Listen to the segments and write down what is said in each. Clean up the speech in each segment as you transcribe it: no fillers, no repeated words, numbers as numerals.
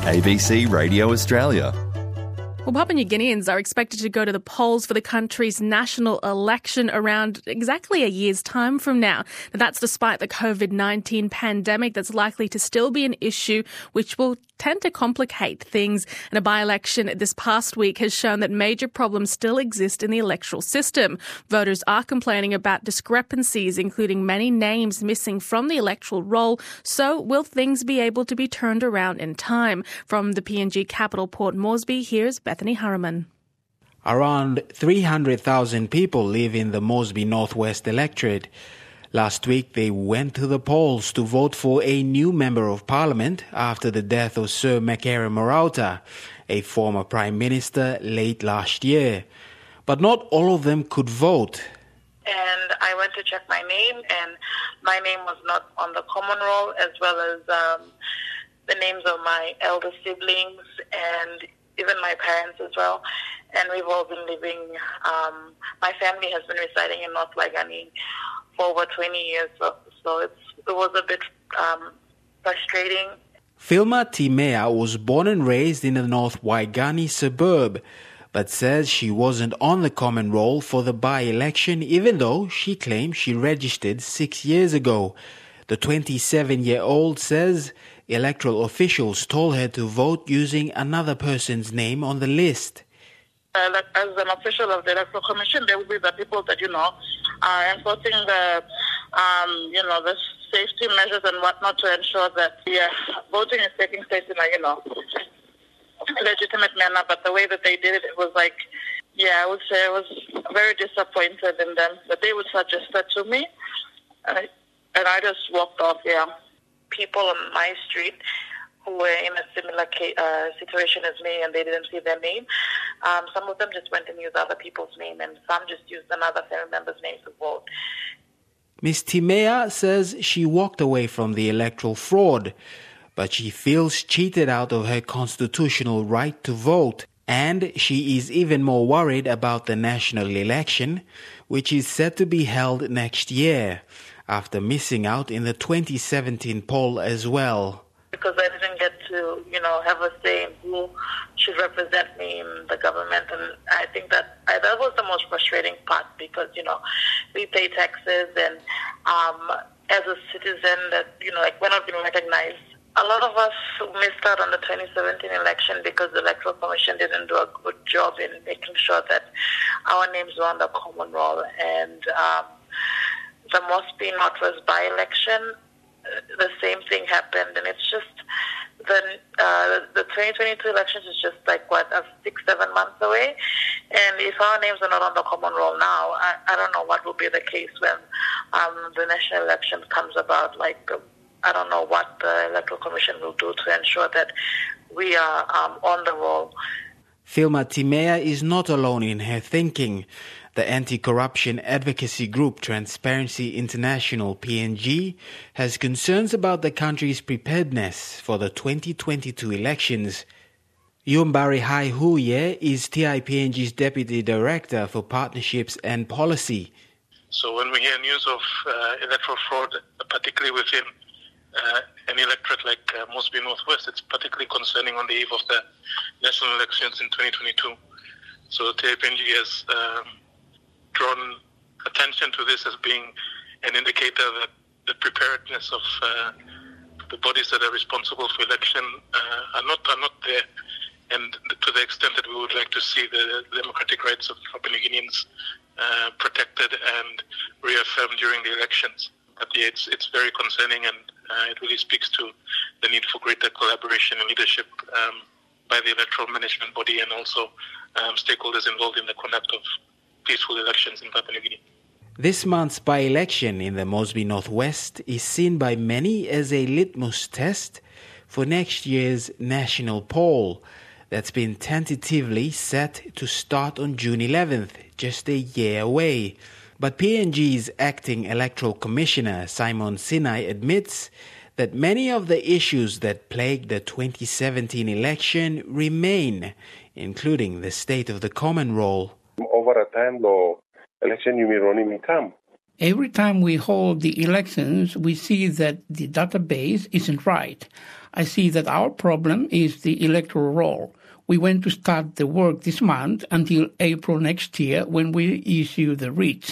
ABC Radio Australia. Well, Papua New Guineans are expected to go to the polls for the country's national election around exactly a year's time from now. That's despite the COVID-19 pandemic that's likely to still be an issue, which will tend to complicate things. And a by-election this past week has shown that major problems still exist in the electoral system. Voters are complaining about discrepancies, including many names missing from the electoral roll. So will things be able to be turned around in time? From the PNG capital, Port Moresby, here's Bethany Harriman. Around 300,000 people live in the Moresby Northwest electorate. Last week, they went to the polls to vote for a new Member of Parliament after the death of Sir Makere Marauta, a former Prime Minister, late last year. But not all of them could vote. And I went to check my name, and my name was not on the common roll, as well as the names of my elder siblings and even my parents as well. And we've all been living, my family has been residing in North Waigani for over 20 years, so it was a bit frustrating. Filma Timea was born and raised in the North Waigani suburb, but says she wasn't on the common roll for the by-election, even though she claims she registered 6 years ago. The 27-year-old says electoral officials told her to vote using another person's name on the list. As an official of the Electoral Commission, there will be the people that, are enforcing the, the safety measures and whatnot to ensure that voting is taking place in a, legitimate manner. But the way that they did it, it was like, I would say I was very disappointed in them. That they would suggest that to me, and I just walked off, People on my street who were in a similar situation as me, and they didn't see their name. Some of them just went and used other people's name, and some just used another family member's name to vote. Ms. Timea says she walked away from the electoral fraud, but she feels cheated out of her constitutional right to vote. And she is even more worried about the national election, which is set to be held next year, after missing out in the 2017 poll as well. Because I didn't get to, have a say in who should represent me in the government. And I think that was the most frustrating part because, we pay taxes and as a citizen that, we're not being recognized. A lot of us missed out on the 2017 election because the Electoral Commission didn't do a good job in making sure that our names were on the common roll. And the Moresby Northwest by-election, the same thing happened, and it's just the 2022 elections is just 6-7 months away, and if our names are not on the common roll now, I don't know what will be the case when the national election comes about. I don't know what the Electoral Commission will do to ensure that we are on the roll. Filma Timea is not alone in her thinking. The anti-corruption advocacy group Transparency International PNG has concerns about the country's preparedness for the 2022 elections. Yumbari Haihuye is TIPNG's Deputy Director for Partnerships and Policy. So when we hear news of electoral fraud, particularly within an electorate like Moresby Northwest, it's particularly concerning on the eve of the national elections in 2022. So TIPNG has drawn attention to this as being an indicator that the preparedness of the bodies that are responsible for election are not there, and to the extent that we would like to see the democratic rights of Papua New Guineans protected and reaffirmed during the elections. But it's very concerning, and it really speaks to the need for greater collaboration and leadership by the electoral management body and also stakeholders involved in the conduct of peaceful elections in Papua New Guinea. This month's by-election in the Moresby Northwest is seen by many as a litmus test for next year's national poll that's been tentatively set to start on June 11th, just a year away. But PNG's acting electoral commissioner, Simon Sinai, admits that many of the issues that plagued the 2017 election remain, including the state of the common roll. Over a time, the election you may run in come. Every time we hold the elections, we see that the database isn't right. I see that our problem is the electoral roll. We want to start the work this month until April next year when we issue the writs.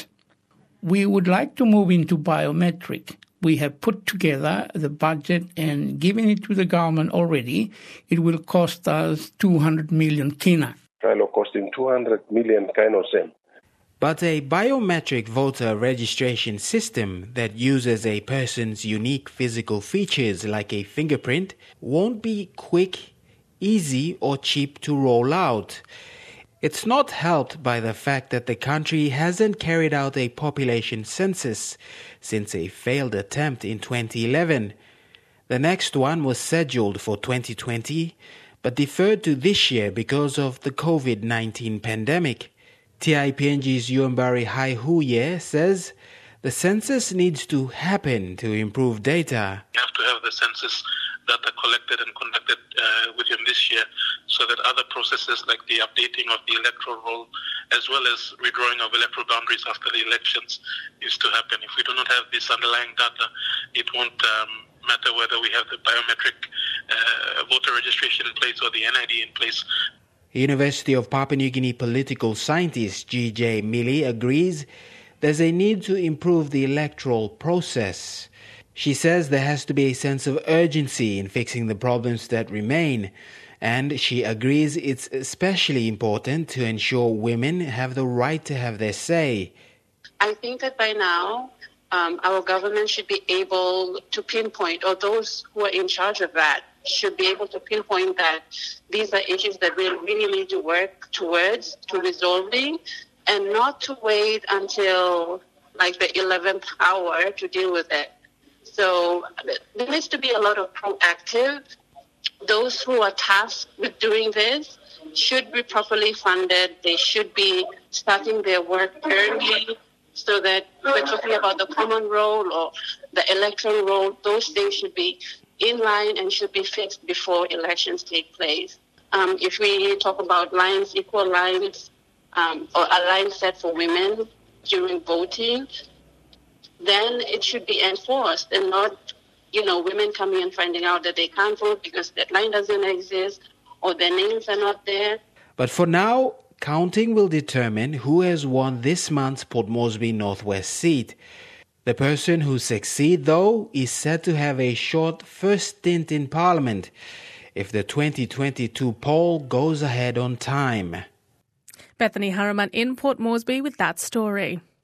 We would like to move into biometric. We have put together the budget and given it to the government already. It will cost us 200 million kina. Costing 200 million kina sen. But a biometric voter registration system that uses a person's unique physical features like a fingerprint won't be quick, easy or cheap to roll out. It's not helped by the fact that the country hasn't carried out a population census since a failed attempt in 2011. The next one was scheduled for 2020 but deferred to this year because of the COVID-19 pandemic. TIPNG's Yuambari Haihuye says the census needs to happen to improve data. You have to have the census that are collected and conducted within this year so that other processes like the updating of the electoral roll as well as redrawing of electoral boundaries after the elections is to happen. If we do not have this underlying data, it won't matter whether we have the biometric voter registration in place or the NID in place. University of Papua New Guinea political scientist G.J. Milley agrees there's a need to improve the electoral process. She says there has to be a sense of urgency in fixing the problems that remain, and she agrees it's especially important to ensure women have the right to have their say. I think that by now our government should be able to pinpoint, or those who are in charge of that should be able to pinpoint that these are issues that we really need to work towards to resolving, and not to wait until like the 11th hour to deal with it. So there needs to be a lot of proactive. Those who are tasked with doing this should be properly funded. They should be starting their work early so that we're talking about the common roll or the electoral roll. Those things should be in line and should be fixed before elections take place. If we talk about lines, equal lines, or a line set for women during voting, then it should be enforced and not, women coming and finding out that they can't vote because that line doesn't exist or their names are not there. But for now, counting will determine who has won this month's Port Moresby Northwest seat. The person who succeeds, though, is said to have a short first stint in Parliament if the 2022 poll goes ahead on time. Bethany Harriman in Port Moresby with that story.